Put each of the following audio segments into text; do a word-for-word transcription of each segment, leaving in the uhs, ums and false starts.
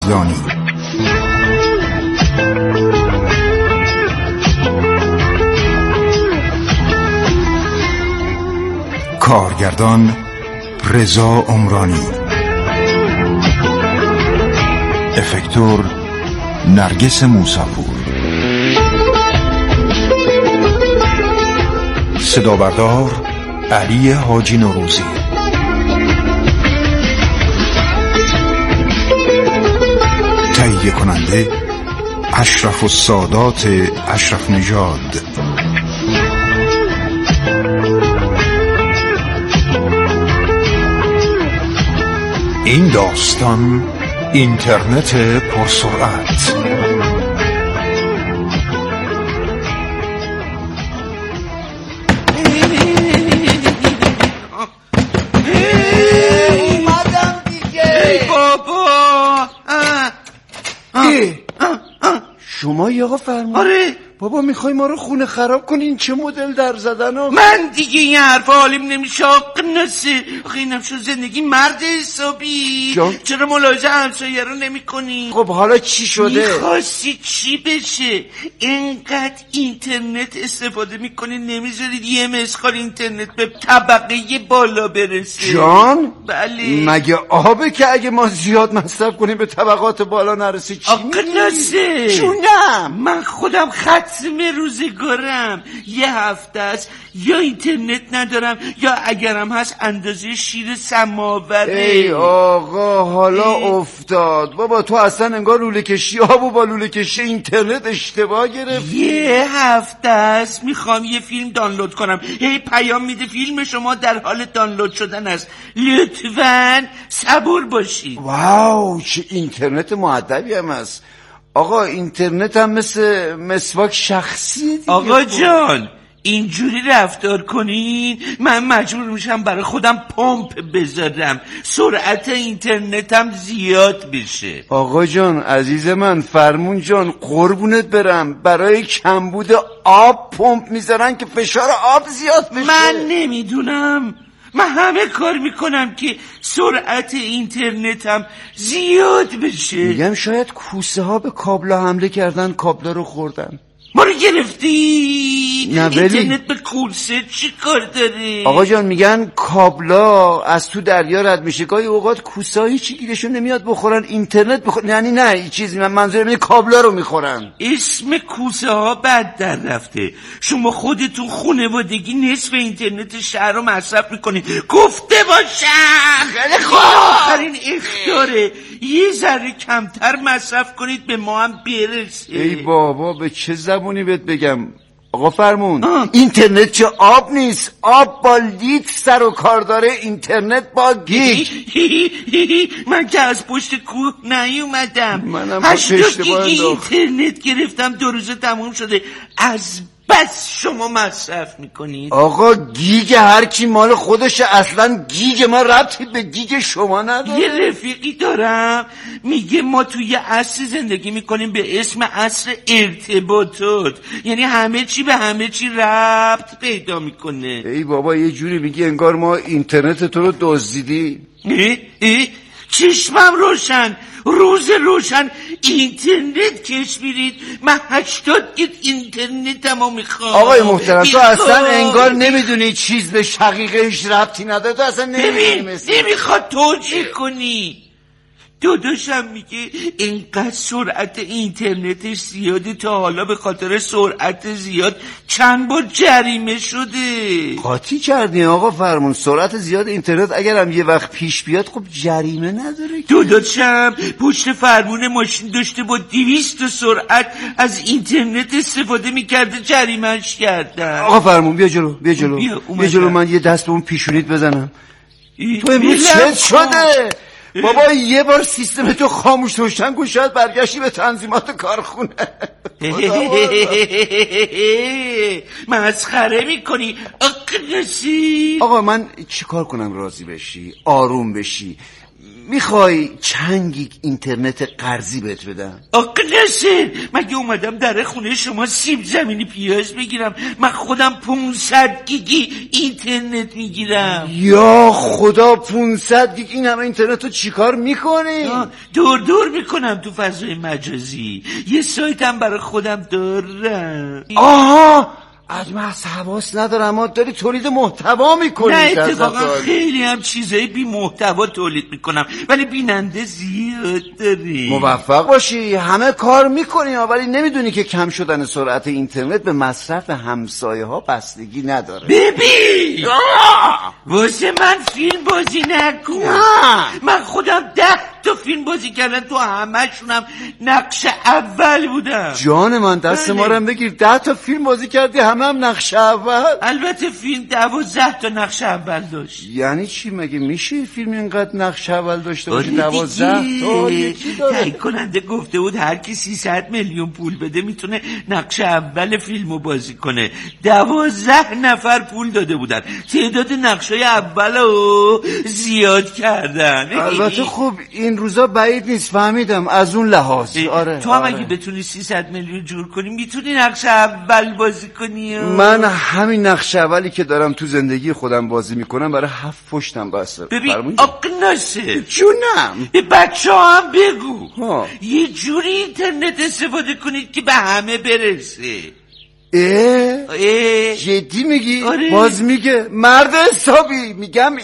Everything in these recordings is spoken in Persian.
یزدانی. کارگردان رضا عمرانی. افکتور نرگس موسی‌پور. صدا بردار علی حاجی نوروزی. تهیه کننده اشرف السادات اشرف نژاد. این داستان اینترنت پرسرعت. اومدم دیگه. ای بابا. شما یا آقا فرمان؟ آره بابا میخوای ما رو خونه خراب کنین؟ چه مدل در زدن ها؟ من دیگه این حرف حالیم نمیشه آقا نسه. آخه اینم شد زندگی مرد حسابی. جان؟ چرا ملاحظه همسایه رو نمی کنی؟ خب حالا چی شده؟ میخواستی چی بشه؟ اینقدر اینترنت استفاده میکنی نمیذارید یه مسخال اینترنت به طبقه بالا برسه. جان؟ بله. مگه آبه که اگه ما زیاد مصرف کنیم به طبقات بالا نرسه؟ چی آقا نسه جونم من خودم ختم روزگارم یه هفته است یا اینترنت ندارم یا اگرم هست اندازه شیر سماوره. ای آقا حالا ای. افتاد بابا تو اصلا انگار لوله کشی آب و با لوله کشی اینترنت اشتباه گرفت. یه هفته است میخوام یه فیلم دانلود کنم هی پیام میده فیلم شما در حال دانلود شدن است لطفاً صبور باشید. واو چه اینترنت مؤدبی هم است آقا. اینترنت هم مثل مسواک شخصی دیگه. آقا جان اینجوری رفتار کنین من مجبور میشم برای خودم پمپ بذارم سرعت اینترنتم زیاد بشه. آقا جان عزیز من فرمون جان قربونت برم برای کمبود آب پمپ میذارن که فشار آب زیاد بشه. من نمیدونم من همه کار میکنم که سرعت اینترنتم زیاد بشه. میگم شاید کوسه ها به کابلا حمله کردن کابلا رو خوردن. ما رو گرفتی؟ نه ولی اینترنت به کوسه چی کار داره؟ آقا جان میگن کابلا از تو دریا رد میشه گاهی اوقات کوسه ها هیچی گیرشون نمیاد بخورن اینترنت بخورن. یعنی نه چیزی من منظورم اینه کابلا رو میخورن. اسم کوسه ها بد در رفته. شما خودتون خانوادگی نصف اینترنت شهر رو مصرف میکنید. گفته باشم خیلی خوب آخرین اختاره یه ذره کمتر مصرف کنید به ما هم برسه. ای بابا به چه زبونی بهت بگم آقا فرمون آه. اینترنت چه آب نیست آب با لیتر سر و کار داره اینترنت با گیگ. من که از پشت کوه نیومدم منم پشت گیگ اینترنت گرفتم دو روزه تموم شده از بس شما مصرف میکنید. آقا گیگ هر کی مال خودشه اصلا گیگ ما ربطی به گیگ شما نداره. یه رفیقی دارم میگه ما توی عصر زندگی میکنیم به اسم عصر ارتباطات یعنی همه چی به همه چی ربط پیدا میکنه. ای بابا یه جوری میگی انگار ما اینترنت تو رو دزدیدی. اه اه چشمم روشن روز روشن اینترنت کش میرید من هشتاد گیگ اینترنت هم میخوام. آقای محترم تو اصلا انگار نمیدونی چیز به شقیقهش ربطی نداره. تو اصلا نمیدونی نمیخواد توجیه کنی. داداشم میگه اینقدر سرعت اینترنتش زیاده تا حالا به خاطر سرعت زیاد چند بار جریمه شده. قاطی کردی آقا فرمون سرعت زیاد اینترنت اگر هم یه وقت پیش بیاد خب جریمه نداره. داداشم پشت فرمون ماشین داشته با دویست سرعت از اینترنت استفاده میکرده جریمهش کردن. آقا فرمون بیا جلو بیا جلو بیا, بیا جلو من یه دست به اون پیشونیت بزنم. تو امروز چه شده؟ بابا یه بار سیستم تو خاموش روشن کن شاید برگشتی به تنظیمات کارخونه. مسخره میکنی اقلسی. آقا من چی کار کنم راضی بشی آروم بشی؟ میخوای چند گیگ اینترنت قرضی بهت بدم؟ آقا ناصر مگه اومدم در خونه شما سیب زمینی پیاز بگیرم؟ من خودم پونصد گیگی اینترنت میگیرم. یا خدا پونصد گیگ این همه اینترنت رو چیکار میکنی؟ دور دور میکنم تو فضای مجازی. یه سایتم برای خودم دارم. آها از محض حواس ندارم اما داری تولید محتوا میکنی. نه اتفاقا خیلی هم چیزایی بی محتوا تولید میکنم ولی بیننده زیاد داری. موفق باشی. همه کار میکنی ولی نمیدونی که کم شدن سرعت اینترنت به مصرف همسایه ها بستگی نداره. ببین واسه من فیلم بازی نکن. من خودم ده تا فیلم بازی کردم تو همه‌شونم نقش اول بودم. جان من دست ما رو بگیر. ده تا فیلم بازی کردی همه هم نقش اول؟ البته فیلم دوازده تا نقش اول داشت. یعنی چی مگه میشه فیلم اینقدر نقش اول داشته باشه؟ دوازده تا یکی داره. تهیه کننده گفته بود هر کی سیصد میلیون پول بده میتونه نقش اول فیلمو بازی کنه. دوازده نفر پول داده بودن. تعداد نقشای اولو زیاد کردن. البته خب این روزا بعید نیست فهمیدم از اون لحاظ. آره تو هم آره. اگه بتونی سیصد میلیون جور کنی میتونی نقش اول بازی کنی. من همین نقش اولی که دارم تو زندگی خودم بازی میکنم برای هفت پشتم بسته. ببین آقا ناصر جونم به بچه ها هم بگو ها. یه جوری اینترنت استفاده کنید که به همه برسه. اه؟ اه؟ جدی میگی؟ آره. باز میگه مرد حسابی. میگم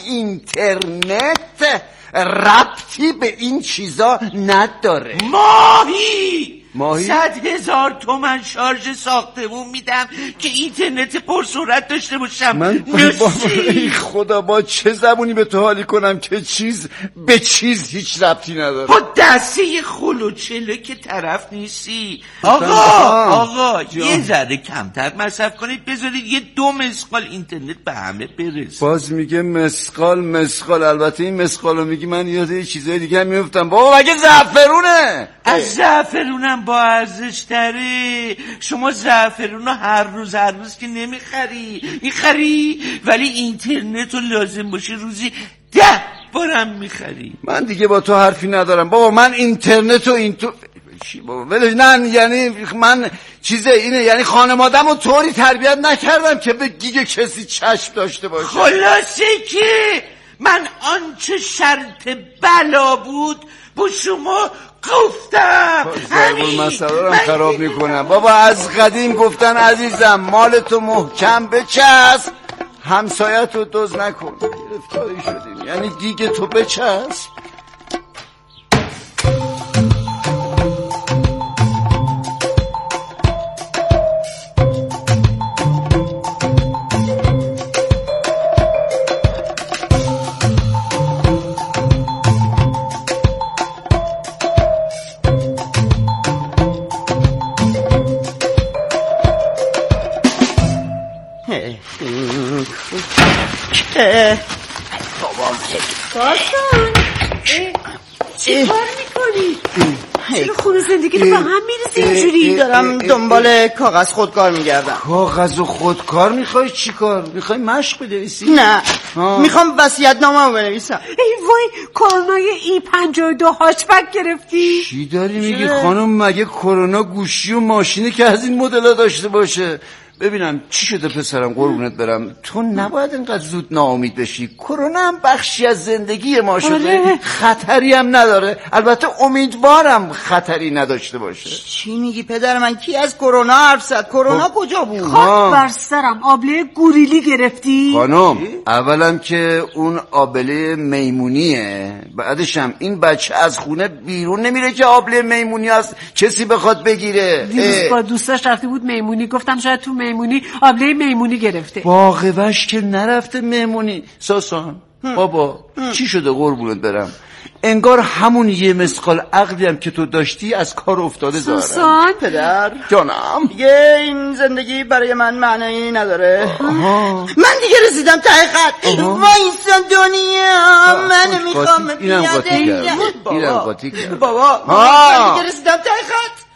اینترنت ربطی به این چیزا نداره. ماهی ماهی؟ صد هزار تومن شارژ ساختمون میدم که اینترنت پرسرعت داشته باشم. من ای خدا با چه زبونی به تو حالی کنم که چیز به چیز هیچ ربطی نداره. با دسته خلوچله که طرف نیستی. آقا آقا یه ذره کمتر مصرف کنید بذارید یه دو مسقال اینترنت به همه برسه. باز میگه مسقال مسقال. البته این مسقالو میگی من یاد یه چیزای دیگه هم میفتم. بابا مگه زعفرونه؟ از زعفرونم با ارزش تره. شما زعفرونو هر روز هر روز که نمیخری میخری ولی اینترنت رو لازم باشه روزی ده بارم میخری. من دیگه با تو حرفی ندارم بابا. من اینترنت و این تو چی بابا ولش. نه یعنی من چیزه اینه یعنی خانوادم رو طوری تربیت نکردم که به گیگ کسی چشم داشته باشه. خلاصه که من آنچه شرط بلا بود با شما گفتم. همین مسئله رو خراب میکنم بابا. از قدیم گفتن عزیزم مالتو محکم بچسب همسایت رو دزد نکن. گرفتاری شدیم یعنی گیگ تو بچسب. چی کار میکنی؟ چرا خونه زندگی رو به هم میریزی اینجوری؟ دارم دنبال کاغذ خودکار میگردم. کاغذ و خودکار میخوای چی کار؟ میخوای مشق بنویسی؟ نه میخوام وصیت‌نامه رو بنویسم. ای وای کرونای ای پنجاه و دو هاچبک گرفتی؟ چی داری میگی خانم؟ مگه کرونا گوشی و ماشینی که از این مدل داشته باشه؟ ببینم چی شده پسرم قربونت برم. تو نباید اینقدر زود ناامید بشی. کرونا هم بخشی از زندگی ما شده. آره. خطری هم نداره. البته امیدوارم خطری نداشته باشه. چی میگی پدر من؟ کی از کرونا حرف زد؟ کرونا کجا بود؟ خاک بر سرم آبله گوریلی گرفتی؟ خانم اولم که اون آبله میمونیه. بعدش هم این بچه از خونه بیرون نمیره که آبله میمونی از کسی بخواد بگیره. دیروز با دوستاش رفته بود میمونی. گفتم شاید تو میمونی آبله میمونی گرفته. باغ وش که نرفته میمونی. ساسان بابا چی شده قربونت برم؟ انگار همون یه مسقال عقلی هم که تو داشتی از کار افتاده دارم. ساسان پدر جانم دیگه این زندگی برای من معنی نداره. آها. من دیگه رسیدم ته خط. وایسا دنیا من میخوام اینم قاطی بیاد. کرد. اینم قاطی کرد. بابا من دیگه رسیدم ته خط.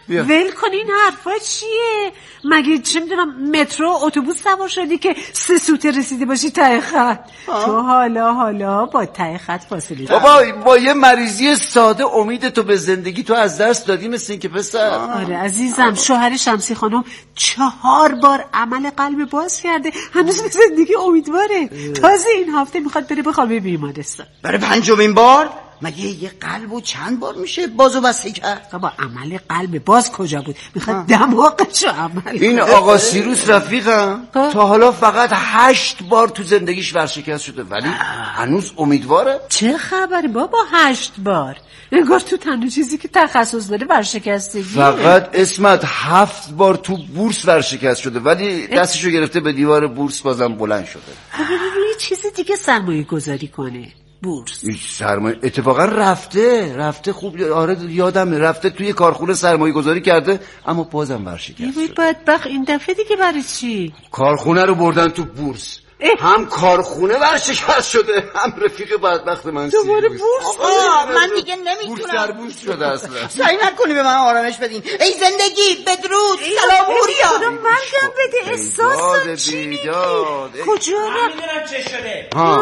ول کن این حرفا چیه؟ مگه چه میدونم مترو اتوبوس سوار شدی که سه سوته رسیده باشی ته خط؟ تو حالا حالا با ته خط فاصله داری. بابا با یه مریضی ساده امید تو به زندگی تو از دست دادی مثل این که پسر. آره عزیزم، شوهر شمسی خانم چهار بار عمل قلب باز کرده، هنوز به زندگی امیدواره. تازه این هفته میخواد بره بخوابه بیمارستان. برای پنجمین بار؟ مگه یه قلبو چند بار میشه بازو بسته کرد؟ با عمل قلب باز کجا بود؟ میخواد دماغشو عمل. این آقا سیروس رفیقم تا حالا فقط هشت بار تو زندگیش ورشکست شده ولی هنوز امیدواره. چه خبره بابا هشت بار؟ انگار تو تنها چیزی که تخصص داره ورشکستگی. فقط اسمت هفت بار تو بورس ورشکست شده ولی دستشو گرفته به دیوار بورس بازم بلند شده. روی چیزی دیگه سرمایه گذاری کنه. بورس سرمایه اتفاقا رفته رفته خوب آره یادمه رفته توی کارخونه سرمایه گذاری کرده اما بازم ورشکست شده. بدبخت این دفعه دیگه برای چی؟ کارخونه رو بردن تو بورس. هم کارخونه ورشکست شده هم رفیق بدبخت من دوباره بورس. آه من دیگه نمیتونم. بورس در بورس شده اصلا. سعی نکنی به من آرامش بدین. ای زندگی بدرود سلام پوریا. خدا مرگم بده احساس چی میگی؟ کجا من میدونم چه شده. ها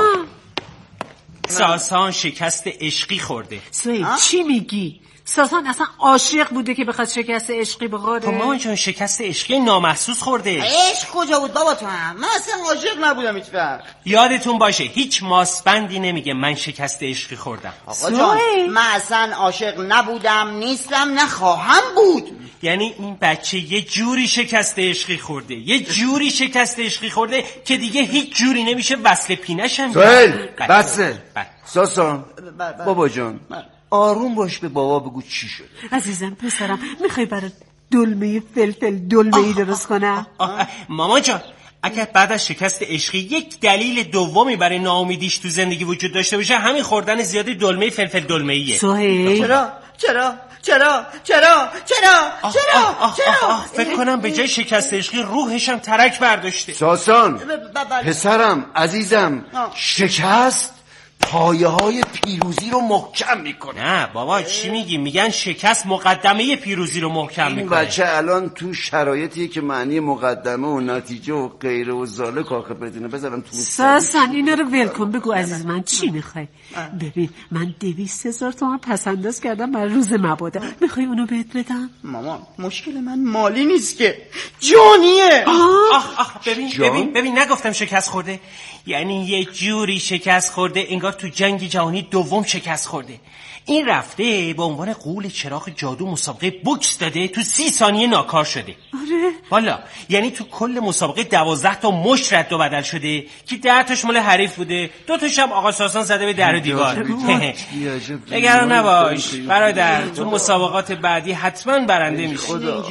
ساسان شکست عشقی خورده. سوی چی میگی؟ ساسان اصلا عاشق بوده که بخواد شکست عشقی بخوره؟ تو مامان جان شکست عشقی نامحسوس خورده. عشق کجا بود بابا تو هم؟ من اصلا عاشق نبودم هیچ وقت. یادتون باشه هیچ ماسبندی نمیگه من شکست عشقی خوردم. آقا جان من اصلا عاشق نبودم نیستم نخواهم بود. یعنی این بچه یه جوری شکست عشقی خورده یه جوری شکست عشقی خورده که دیگه هیچ جوری نمیشه وصل پینش هم. سهیل بسه ساسان بابا جان آروم باش به بابا بگو چی شد. عزیزم پسرم میخوای برای دلمه فلفل دلمه ای درست کنم؟ مامان جان اگر بعد از شکست عشقی یک دلیل دومی برای ناامیدیش تو زندگی وجود داشته باشه همین خوردن زیاد دلمه فلفل دلمه ایه. سهیل چرا چرا چرا چرا چرا چرا چرا فکر کنم به جای شکست عشقی روحش هم ترک برداشته. ساسان پسرم عزیزم شکست پایه های پیروزی رو محکم میکنه. نه بابا چی میگی؟ میگن شکست مقدمه پیروزی رو محکم این میکنه. این بچه الان تو شرایطیه که معنی مقدمه و نتیجه و غیره و ذالک آخه بدونه. بذارم تو ساسان اینا رو ول کن بگو عزیز من چی میخوای؟ ببین من دویست هزار تومن پسنداز کردم برای روز مبادا، میخوای اونو بهت بدم؟ مامان مشکل من مالی نیست که جانیه. آخ آخ ببین جان؟ ببین ببین نگفتم شکست خورده؟ یعنی یه جوری شکست خورده انگار تو جنگ جهانی دوم شکست خورده. این رفته به عنوان غول چراغ جادو مسابقه بوکس داده تو سی ثانیه ناکار شده. آره والا یعنی تو کل مسابقه دوازده تا مشت رد و بدل شده که ده تاش مال حریف بوده، دو تاش هم آقا ساسان زده به در و دیوار. نگران نباش برادر، تو مسابقات بعدی حتما برنده میشی.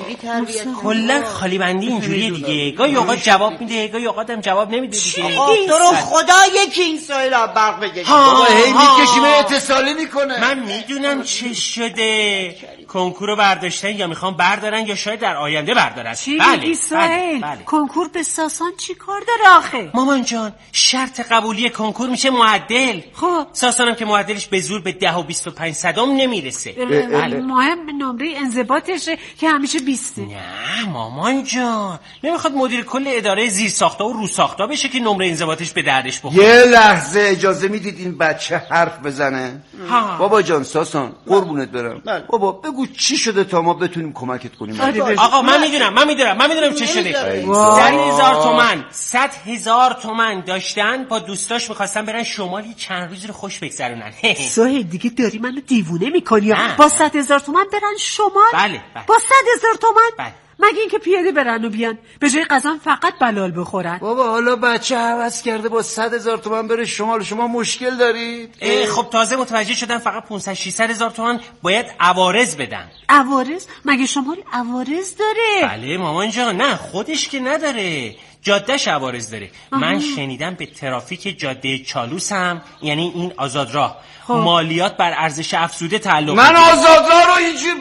کلا خالی بندی اینجوریه دیگه، گاهی اوقات جواب میده گاهی اوقات هم جواب نمیده دیگه. تو رو خدا یکی این سایل برق بگه. بابا هی میکشیمه اتصالی میکنه. من میدونم چه شده. کنکور رو برداشتن یا میخوام بردارن یا شاید در آینده بردارن. چی بله میگی بله, بله. کنکور به ساسان چی کار داره آخه؟ مامان جان شرط قبولی کنکور میشه معدل. خب ساسانم که معدلش به زور به ده و بیست و پنج صدم نمیرسه. بله. مهم نمره انضباطشه که همیشه بیسته. نه مامان جان نمیخواد مدیر کل اداره زیر ساختا و رو ساختا بشه که نمره انضباطش به دردش بخوره. یه لحظه اجازه میدید این بچه حرف بزنه؟ ها. بابا جان ساسان قربونت برم. بله. بابا بگو چی شده تا ما بتونیم کمکت کنیم. آقا من میدونم من میدونم من میدونم چه شده. در هزار تومن صد هزار تومن داشتن با دوستاش میخواستن برن شمالی چند روزی رو خوش بگذرونن. سهیل دیگه داری منو دیوونه میکنی. با صد هزار تومن برن شمال؟ بله, بله. با صد هزار تومن؟ بله. مگه اینکه پیاده برن و بیان به جای قزم فقط بلال بخورن. بابا حالا بچه هوس کرده با صد هزار تومن بره شمال، شما مشکل دارید؟ خب تازه متوجه شدن فقط پانصد ششصد هزار تومن باید عوارض بدن. عوارض؟ مگه شمال عوارض داره؟ بله مامان جان نه خودش که نداره، جادهش عوارض داره. آه. من شنیدم به ترافیک جاده چالوس هم یعنی این آزادراه خب. مالیات بر ارزش افزوده تعلق من آزادراه رو اینجوری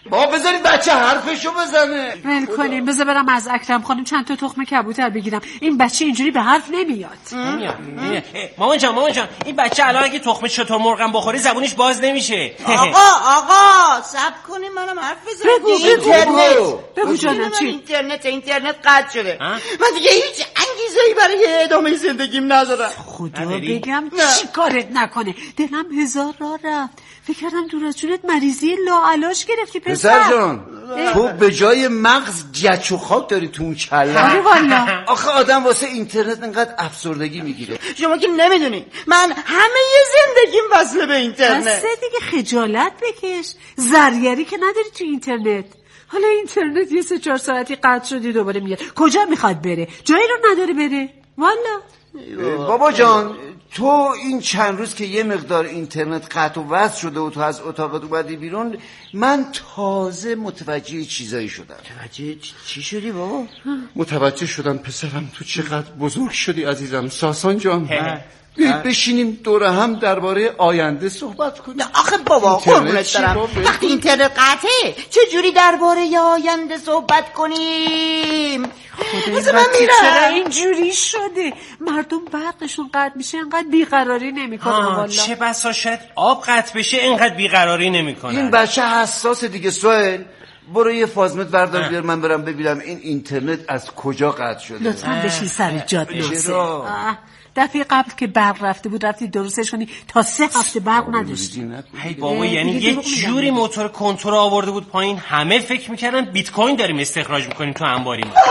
با بذارید بچه حرفشو بزنه. ول کنیم، بذار برم از اکرم خانم چند تا تخم کبوتر بگیرم. این بچه اینجوری به حرف نمیاد. نمیاد. مامان جان مامان جان این بچه الان اگه تخم شتر مرغم بخوره زبونش باز نمیشه. آقا آقا صبر کنین منم حرف بزنم. بگو اینترنت بگو جانم چی؟ اینترنت اینترنت قطع شده. من دیگه هیچ انگیزه‌ای برای ادامه زندگیم ندارم. خدا بگم چی کارت نکنه. دلم هزار راه رفت. فکر کردم دور از جونت مریضی لاعلاج گرفتی پسر. پسر جان تو به جای مغز جچ و خاک داری تو اون کله. آره والا. آخه آدم واسه اینترنت انقدر افسردگی میگیره. شما که نمیدونی من همه زندگیم وصله به اینترنت. بسه دیگه خجالت بکش. زرگری که نداری تو اینترنت. حالا اینترنت یه سه چهار ساعتی قطع شدی دوباره میاد. کجا میخواد بره؟ جایی رو نداره بره. والا. بابا جان تو این چند روز که یه مقدار اینترنت قطع و وصل شده و تو از اتاقت اومدی بیرون من تازه متوجه چیزایی شدم. متوجه چی شدی بابا؟ متوجه شدم پسرم تو چقدر بزرگ شدی عزیزم. ساسان جان بیایید بشینیم دور هم درباره آینده صحبت کنیم. آخه بابا قربونت برم وقتی اینترنت قطعه چه جوری درباره آینده صحبت کنیم؟ خدا من میرم. چرا اینجوری شده؟ مردم برقشون قطع میشه انقدر بیقراری نمیکنه والا. چه بسا شاید آب قطع بشه انقدر بیقراری نمیکنه. این بچه حساس دیگه. سوال برو یه فازمت بردار بیار من برم ببینم این اینترنت از کجا قطع شده. لطفاً بشین سر جات ناصر. دفعه قبل که برق رفته بود رفتی درستش کنی تا سه هفته برق نداشتی. هی بابا یعنی یه جوری موتور کنترل آورده بود پایین همه فکر میکردن بیت کوین داریم استخراج میکنیم تو انباری ما.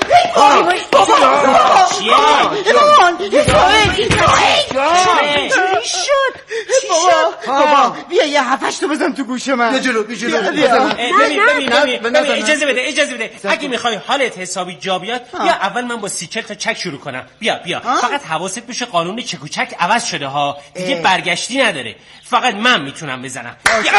چیه؟ چی شد؟ بابا بیا یه هفتش تو بزن تو گوش من. بیا جلو بیا جلو. اجازه بده اجازه بده اگه میخوای حالت حسابی جا بیاد بیا اول من با سی چل تا چک شروع کنم. بیا بیا فقط حواست بشه قانون چک و چک عوض شده ها دیگه برگشتی نداره. فقط من میتونم بزنم.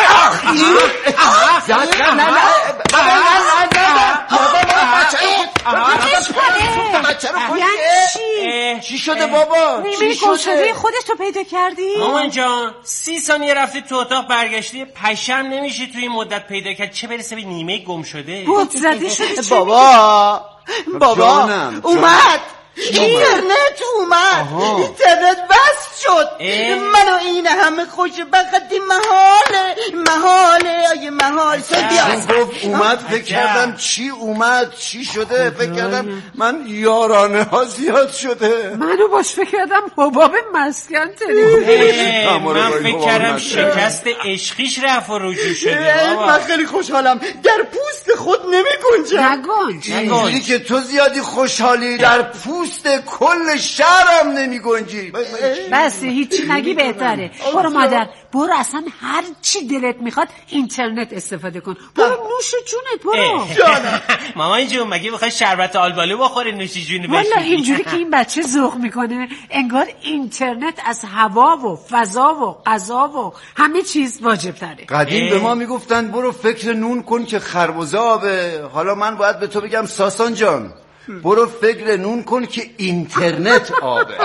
چی شده بابا؟ نیمه گمشده خودتو پیدا کردی؟ مامان جان سی ثانیه رفتی تو اتاق برگشتی پشم نمیشه توی مدت پیدا کرد چه برسه به نیمه گمشده. بود زدی شده. بابا بابا اومد اینترنت اومد. اینترنت بس شد. من و این همه خوشبختی محاله محاله آیه محال. بیا گفت اومد فکر کردم چی اومد چی شده. فکر کردم من یارانه ها زیاد شده. منو باش فکر کردم حباب مسکن تلفن. من فکر کردم شکست عشقیش رفت و رجوع شده. من خیلی خوشحالم در پوست خود نمی گنجم. نگنج اینجوری که تو زیادی خوشحالی در پوست کل شهرم نمی گنجی. بس هیچی نگی بهتره. برو مادر برو اصلا هر چی دلت میخواد اینترنت استفاده کن. برو نوش جونت برو. مامان جون مگه بخوای شربت آلبالو بخوره نوش جون بشی؟ والا اینجوری که این بچه ذوق میکنه انگار اینترنت از هوا و فضا و غذا و همه چیز واجب تره. قدیم به ما میگفتن برو فکر نون کن که خربزه آبه. حالا من باید به تو بگم ساسان جان برو فکر نون کن که اینترنت آبه.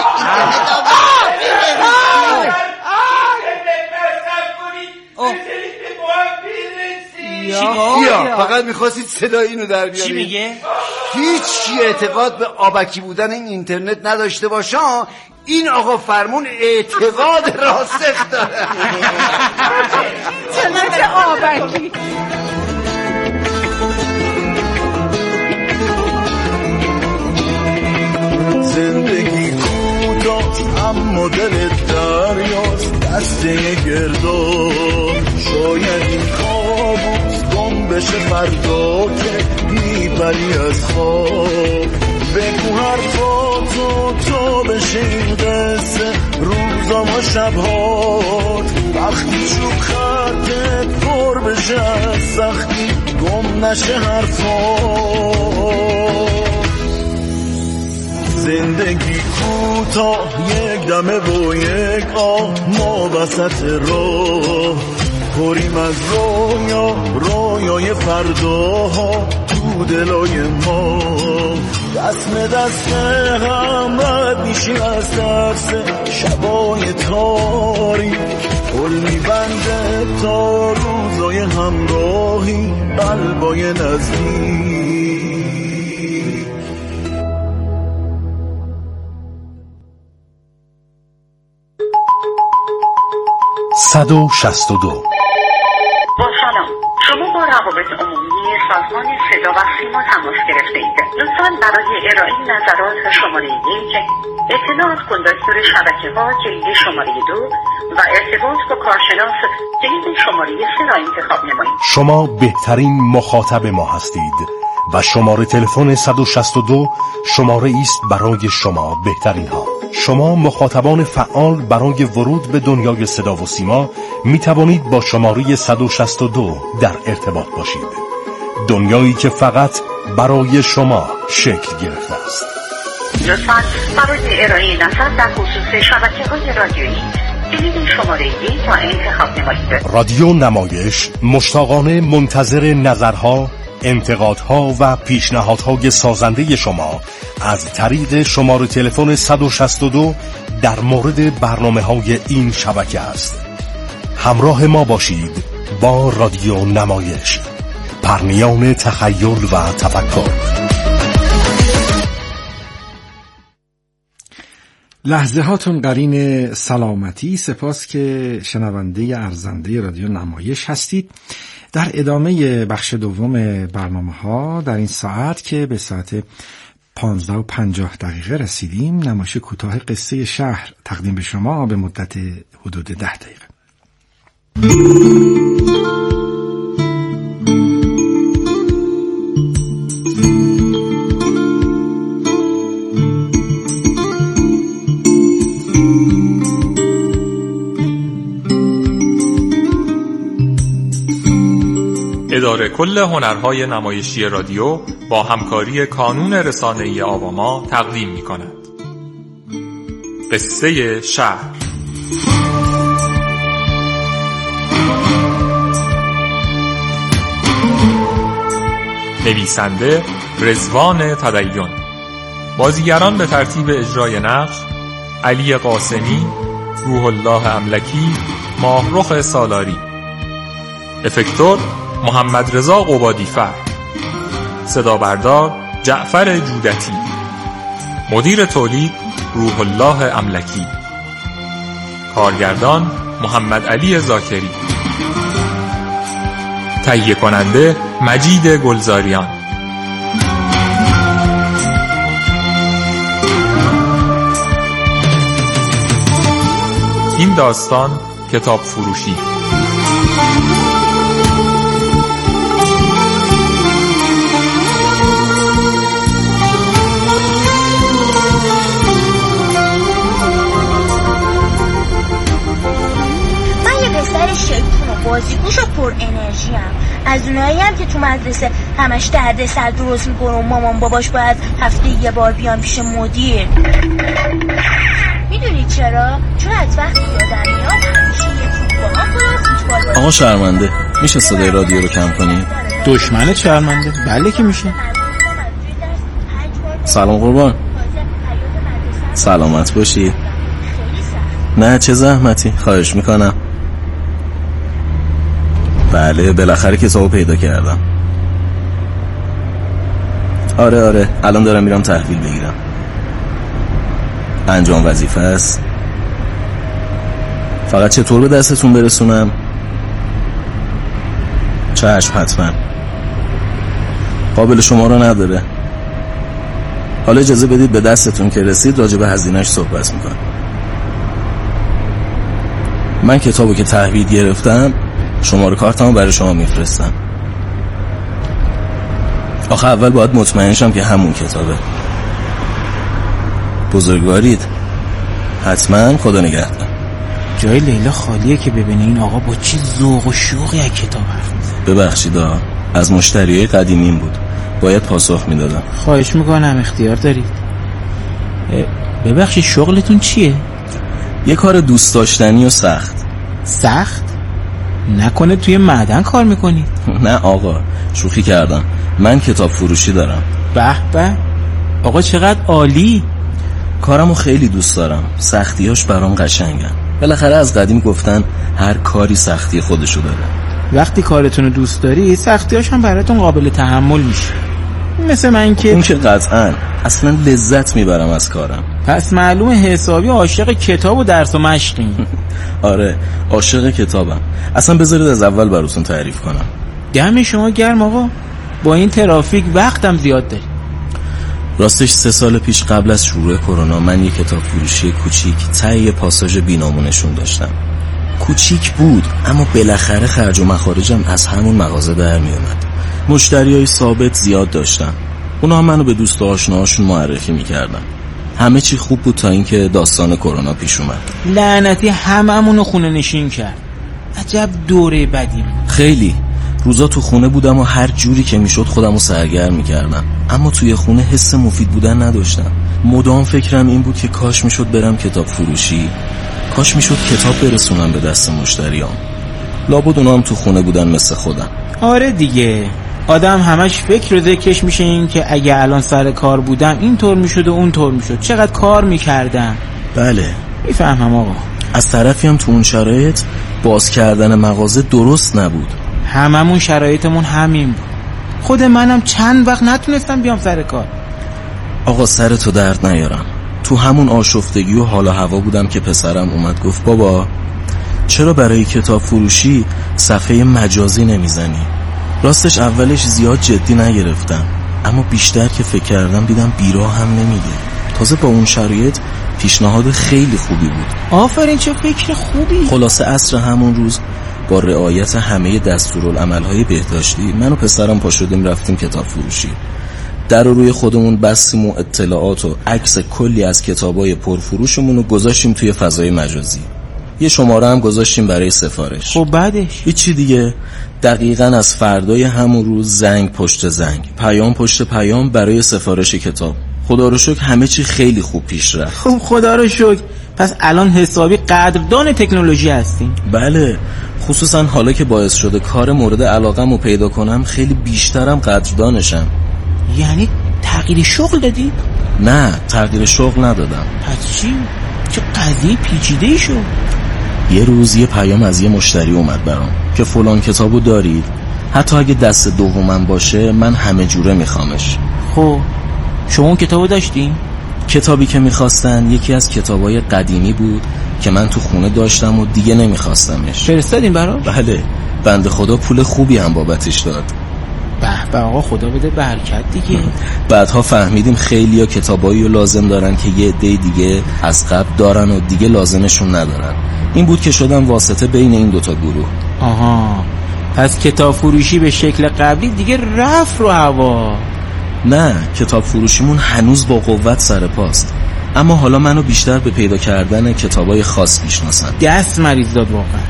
بیا فقط میخواستید صدا اینو در بیارید. چی میگه؟ هیچ چی اعتقاد به آبکی بودن این اینترنت نداشته باشا. این آقا فرمون اعتقاد راسخ داره. اینترنت آبکی زندگی کوتاه اما دلت دریاست دسته گردون. شاید این کابوس گم بشه فردا که میبری از خواب. بگو حرفاتو تا بشه این قصه روزا و شبهات. وقتی شو خطت پر بشه از سختی گم نشه حرفات. زندگی کوتاه یک دمه و یک آه ما وسط راه. پریم از رویا رویای فرداها تو دلای ما. دست دست هم رد میشیم از ترس شبای تاریک. قول میبنده تا روزای همراهی قلبای نزدیک. صد و شصت و دو. با سلام، شما با روابط عمومی سازمان صدا و سیما تماس گرفته اید. لطفاً برای ارائه نظرات شماره یک، اطلاعات کندکتور شبکه ها جلد شماره دو و ارتباط با کارشناس جلد شماره سه را انتخاب نمایید. شما بهترین مخاطب ما هستید و شماره تلفن صد و شصت و دو شماره است برای شما بهترین ها. شما مخاطبان فعال برای ورود به دنیای صدا و سیما می توانید با شماره صد و شصت و دو در ارتباط باشید. دنیایی که فقط برای شما شکل گرفته است. لطفاً برای ارائه نظر در خصوص شبکه‌های رادیویی جلد شماره یک را انتخاب نمایید. رادیو نمایش مشتاقانه منتظر نظرها، انتقادها و پیشنهادهای سازنده شما از طریق شماره تلفن صد و شصت و دو در مورد برنامه‌های این شبکه است. همراه ما باشید با رادیو نمایش، پرنیان تخیل و تفکر. لحظه هاتون قرین سلامتی. سپاس که شنونده ارزنده رادیو نمایش هستید. در ادامه بخش دوم برنامه ها در این ساعت که به ساعت پانزده و پنجاه دقیقه رسیدیم، نمایش کوتاه قصه شهر تقدیم به شما به مدت حدود ده دقیقه. اداره کل هنرهای نمایشی رادیو با همکاری کانون رسانه‌ای آواما تقدیم می‌کند. قصه شهر. نویسنده رضوان تدین. بازیگران به ترتیب اجرای نقش: علی قاسمی، روح الله املکی، ماهرخ سالاری. افکتور: محمد رضا قبادی‌فر. صدا بردار: جعفر جودتی. مدیر تولید: روح الله املکی. کارگردان: محمد علی زاکری. تهیه کننده: مجید گلزاریان. این داستان کتاب فروشی. بازیگوش و پر انرژی هم. از اونایی هم که تو مدرسه همش درد سر درست میکنه و مامان باباش باید هفته یه بار بیان پیش مدیر. میدونی چرا؟ چون از وقتی یادم میاد همیشه یه توپ با هم کنم فوتبال بازی. آقا شرمنده، میشه صدای رادیو رو کم کنی؟ دشمنت شرمنده؟ بله که میشه. سلام قربان. سلامت باشی. نه چه زحمتی، خواهش میکنم. بله بالاخره کتابو پیدا کردم. آره آره الان دارم میرم تحویل بگیرم. انجام وظیفه است. فقط چطور به دستتون برسونم؟ چشم حتما. قابل شما رو نداره. حالا اجازه بدید به دستتون که رسید راجع به هزینه‌اش صحبت میکنم. من کتابو که تحویل گرفتم شماره کارتمو برای شما میفرستم. آخه اول باید مطمئن شم که همون کتابه. بزرگوارید. حتما خدا نگهدار. جای لیلا خالیه که ببینه این آقا با چی ذوق و شوقی از کتاب حرف میزنه. ببخشید از مشتریای قدیمیم بود، باید پاسخ میدادم. خواهش میکنم اختیار دارید. ببخشید شغلتون چیه؟ یه کار دوست داشتنی و سخت. سخت؟ نکنه توی معدن کار میکنی؟ نه آقا شوخی کردم، من کتاب فروشی دارم. به به آقا چقدر عالی. کارمو خیلی دوست دارم، سختیاش برام قشنگن. بالاخره از قدیم گفتن هر کاری سختی خودشو داره. وقتی کارتون رو دوست داری سختیاش هم براتون قابل تحمل میشه. مثل من که اون که قطعاً اصلا لذت میبرم از کارم. پس معلومه حسابی عاشق کتاب و درس و مشقین. آره عاشق کتابم. اصلا بذارید از اول براتون تعریف کنم. دم شما گرم آقا، با این ترافیک وقتم زیاد داری. راستش سه سال پیش قبل از شروع کرونا من یک کتاب فروشی کوچیک ته پاساژ بینامونشون داشتم. کوچیک بود اما بالاخره خرج و مخارجم از همون مغازه در می اومد. مشتریای ثابت زیاد داشتم. اونا هم منو به دوست و آشناهاشون معرفی میکردن. همه چی خوب بود تا اینکه داستان کرونا پیش اومد. لعنتی هممونو خونه نشین کرد. عجب دوره بدی. خیلی روزا تو خونه بودم و هر جوری که میشد خودمو سرگرم میکردم، اما توی خونه حس مفید بودن نداشتم. مدام فکرم این بود که کاش میشد برم کتاب فروشی، کاش میشد کتاب برسونم به دست مشتریام. لابد اونا هم تو خونه بودن مثل خودم. آره دیگه، آدم همش فکر و ذکرش میشه این که اگه الان سر کار بودم این طور میشد و اون طور میشد، چقدر کار میکردم. بله میفهمم آقا. از طرفی هم تو اون شرایط باز کردن مغازه درست نبود. هممون شرایطمون همین بود. خود منم چند وقت نتونستم بیام سر کار. آقا سر تو درد نیارم، تو همون آشفتگی و حال و هوا بودم که پسرم اومد گفت بابا چرا برای کتاب فروشی صفحه مجازی نمیزنی؟ راستش اولش زیاد جدی نگرفتم، اما بیشتر که فکر کردم دیدم بیراه هم نمیگه. تازه با اون شرایط پیشنهاد خیلی خوبی بود. آفرین، چه فکر خوبی. خلاصه عصر همون روز با رعایت همه دستورالعمل‌های بهداشتی من و پسرم پا شدیم رفتیم کتاب فروشی. در روی خودمون بستیم و اطلاعات و عکس کلی از کتابای پرفروشمون رو گذاشتیم توی فضای مجازی. یه شماره هم گذاشتیم برای سفارش. خب بعدش هیچی دیگه. دقیقاً از فردای همون روز زنگ پشت زنگ، پیام پشت پیام برای سفارش کتاب. خدا رو شکر همه چی خیلی خوب پیش رفت. خب خدا رو شکر. پس الان حسابی قدردان تکنولوژی هستین؟ بله، خصوصا حالا که باعث شده کار مورد علاقه‌مو پیدا کنم خیلی بیشترم قدردانشم. یعنی تغییر شغل دادی؟ نه، تغییر شغل ندادم. پس چی؟ چه قضیه پیچیده‌ای شد. یه روز یه پیام از یه مشتری اومد برام که فلان کتابو دارید، حتی اگه دست دومم باشه من همه جوره میخوامش. خب شما اون کتابو داشتین؟ کتابی که میخواستن یکی از کتابای قدیمی بود که من تو خونه داشتم و دیگه نمیخواستمش. فرستادین برام؟ بله، بنده خدا پول خوبی هم بابتش داد. به به آقا، خدا بده برکت دیگه. بعدها فهمیدیم خیلیا کتابایی رو لازم دارن که یه عده دیگه از قبل دارن و دیگه لازمشون ندارن. این بود که شدم واسطه بین این دوتا گروه. آها، پس کتاب فروشی به شکل قبلی دیگه رفت رو هوا. نه، کتاب فروشیمون هنوز با قوت سر پاست، اما حالا منو بیشتر به پیدا کردن کتابای خاص میشناسن. دست مریض داد واقعا.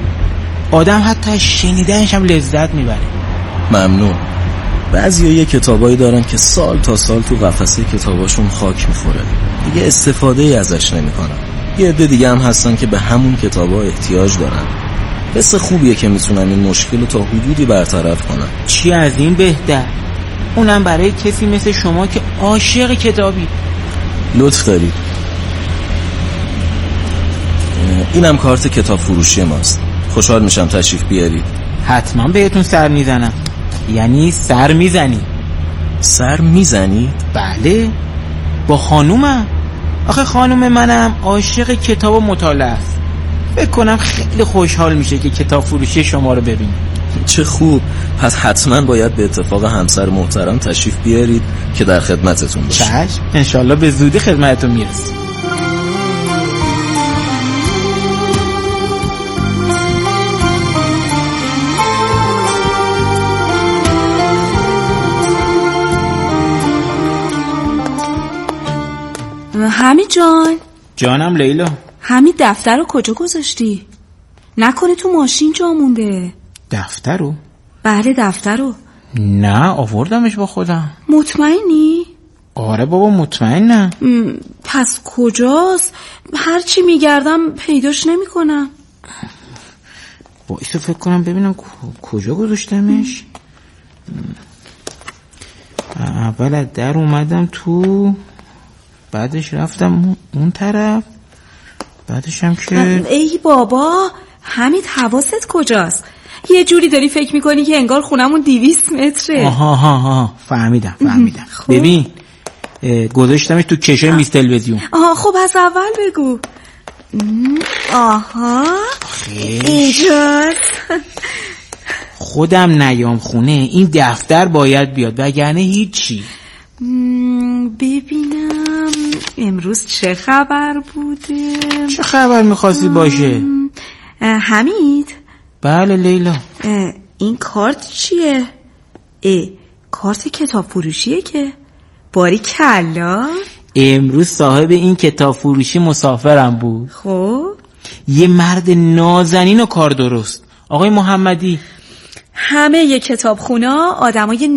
آدم حتی شنیدنش هم لذت میبره. ممنون. بعضیا یه کتابایی دارن که سال تا سال تو قفسه کتاباشون خاک میخوره، دیگه استفاده ای ازش نمیکنن. یه عده دیگه هم هستن که به همون کتابا احتیاج دارن. بس خوبیه که میتونن این مشکل رو تا حدودی برطرف کنن. چی از این بهتر، اونم برای کسی مثل شما که عاشق کتابی. لطف دارید. اینم کارت کتاب فروشی ماست. خوشحال میشم تشریف بیارید. حتما بهتون سر میزنم. یعنی سر میزنی؟ سر میزنی؟ بله، با خانومم. آخه خانوم منم عاشق کتاب و مطالعه است. فکر کنم خیلی خوشحال میشه که کتاب فروشی شما رو ببینه. چه خوب. پس حتما باید به اتفاق همسر محترم تشریف بیارید که در خدمتتون باشه. چشم، انشالله به زودی خدمتتون میرسیم. حمید جان. جانم لیلا. حمید دفتر رو کجا گذاشتی؟ نکنه تو ماشین جا مونده؟ دفتر رو؟ بله دفتر رو. نه، آوردمش با خودم. مطمئنی؟ آره بابا مطمئنم. پس کجاست؟ هرچی میگردم پیداش نمی کنم. بایسته فکر کنم ببینم کجا گذاشتمش. اول از در اومدم تو، بعدش رفتم اون طرف، بعدش هم که ای بابا حمید حواست کجاست؟ یه جوری داری فکر میکنی که انگار خونمون دیویست متره. آها ها ها فهمیدم فهمیدم. ببین گذاشتمش تو کشه میز تلویزیون. آها خب از اول بگو. آها اینجاست. خودم نیام خونه این دفتر باید بیاد وگرنه هیچی. ببینم امروز چه خبر بوده؟ چه خبر میخواستی باشه؟ حمید. بله لیلا. این کارت چیه؟ اه کارت کتاب فروشیه که باری کلا. امروز صاحب این کتاب فروشی مسافرم بود. خب یه مرد نازنین و کار درست، آقای محمدی. همه ی کتاب خونا آدمای